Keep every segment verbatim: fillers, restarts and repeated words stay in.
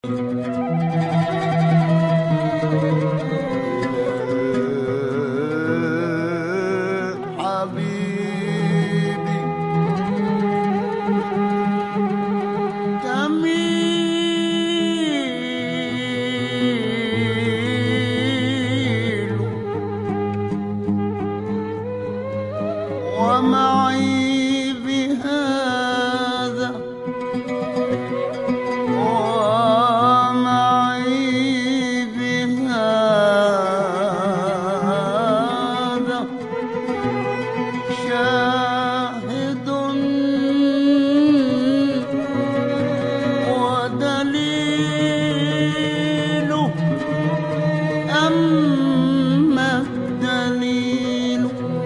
ومعي بهذا ومعي بهذا شاهد ودليل. أما الدليل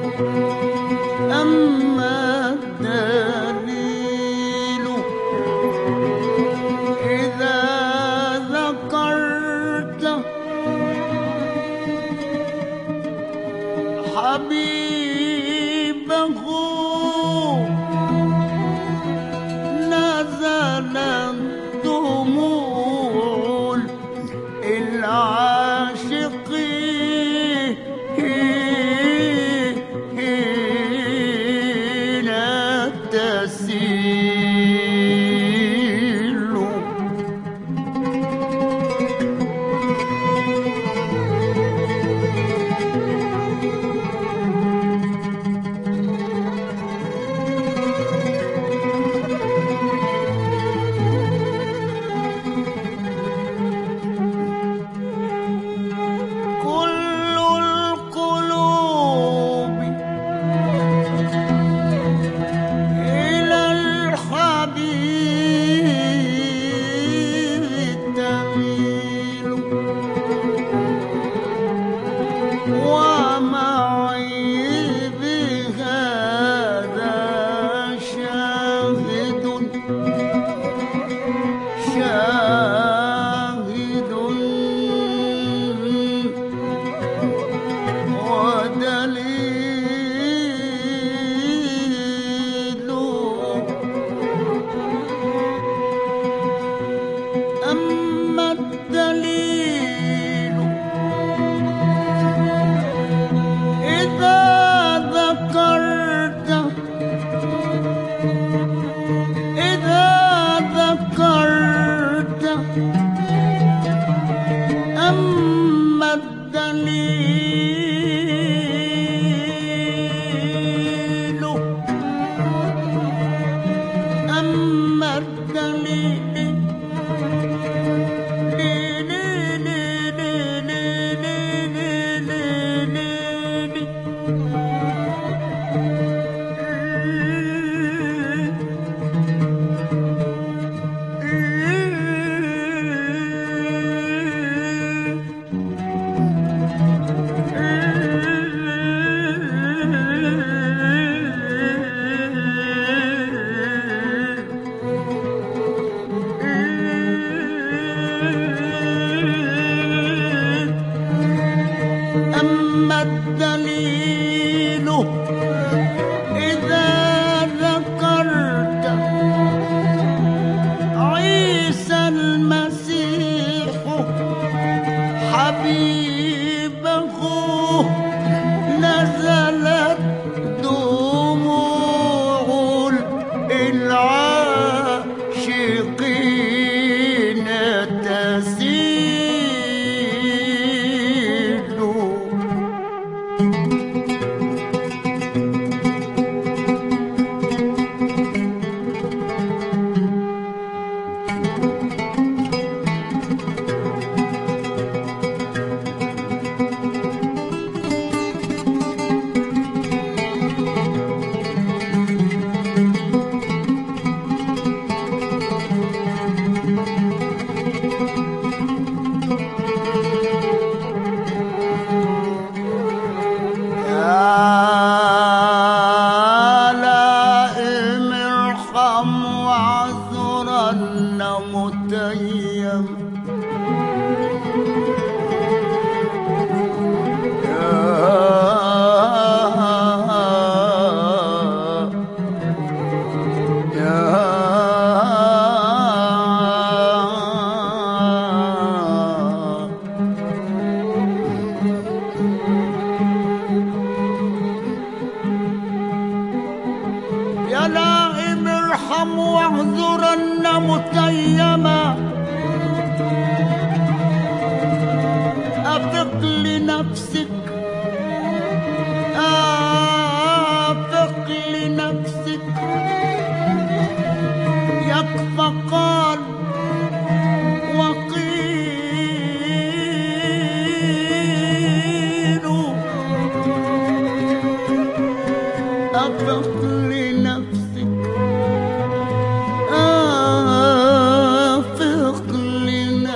أما الدليل إذا ذكرت حبيبه نزلت دموع العاشقين تسيل. كل القلوب إلى الحبيب تميل. ومعي بهذا شاهد شاهد ودليل. أما الدليل إذا ذكرت إذا ذكرت أما الدليل أما الدليل أما الدليل إذا ذكرت عيسى المسيح حبيبه نزلت دموع العاشقين تسيل.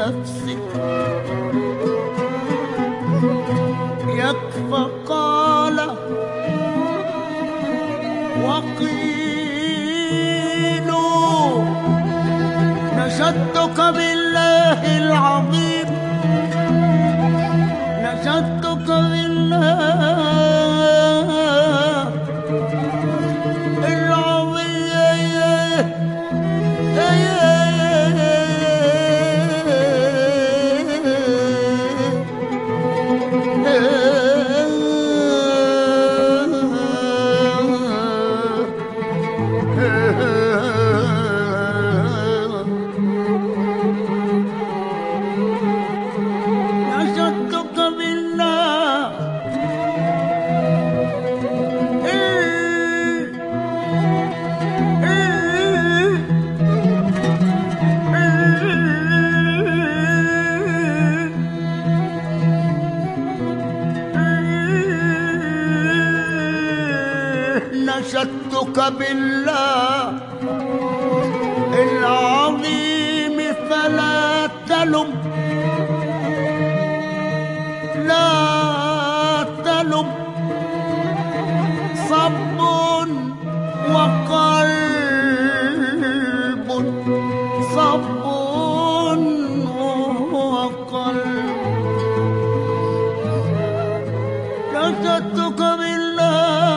نفسك يكفى قال وقيل نشدتك بالله العظيم نشدتك بالله العظيم نشدتك بالله نشدتك بالله العظيم فلا تلم لا تلم صب وقلب صب وقلب نشدتك بالله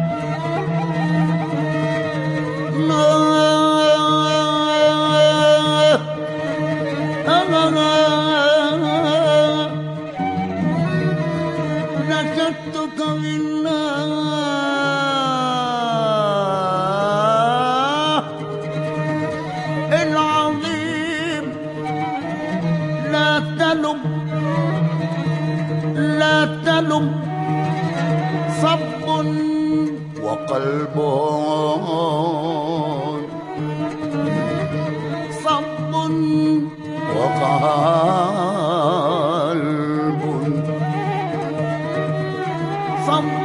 نشدتك بالله العظيم لا تلم لا تلم صب وقلب صب وقلب صب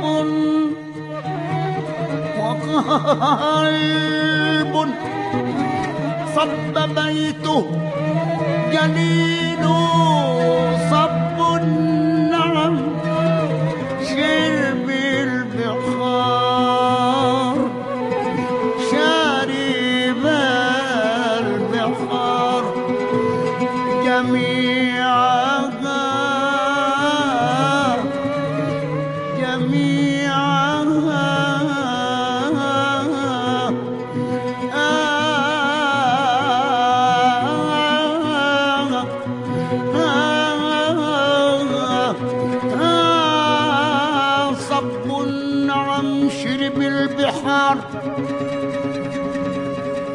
وقلب صب بيته جنين صب نعم شرب البحار شارب البحار جميعا